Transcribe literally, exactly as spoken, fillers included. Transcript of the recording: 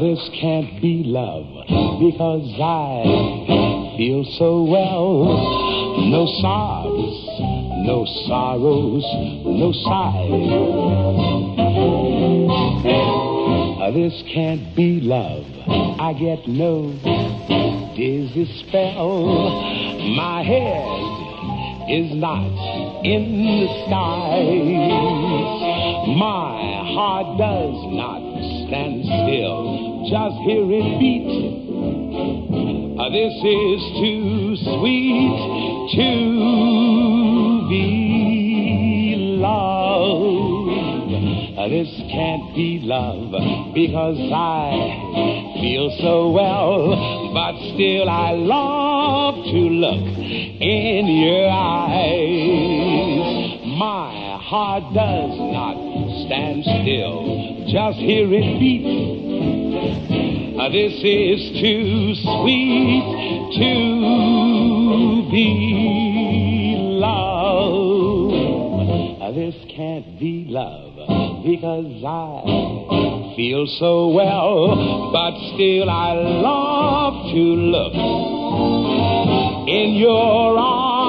this can't be love because I feel so well. No sobs, no sorrows, no sighs. Uh, this can't be love. I get no dizzy spell. My head is not in the skies. My heart does not stand still. Just hear it beat. Uh, this is too sweet to be loved. Uh, this can't be love because I feel so well, but still I love to look in your eyes. My heart does not stand still. Just hear it beat. Uh, this is too sweet to be loved. Uh, this can't be love because I feel so well, but still I love to look in your eyes.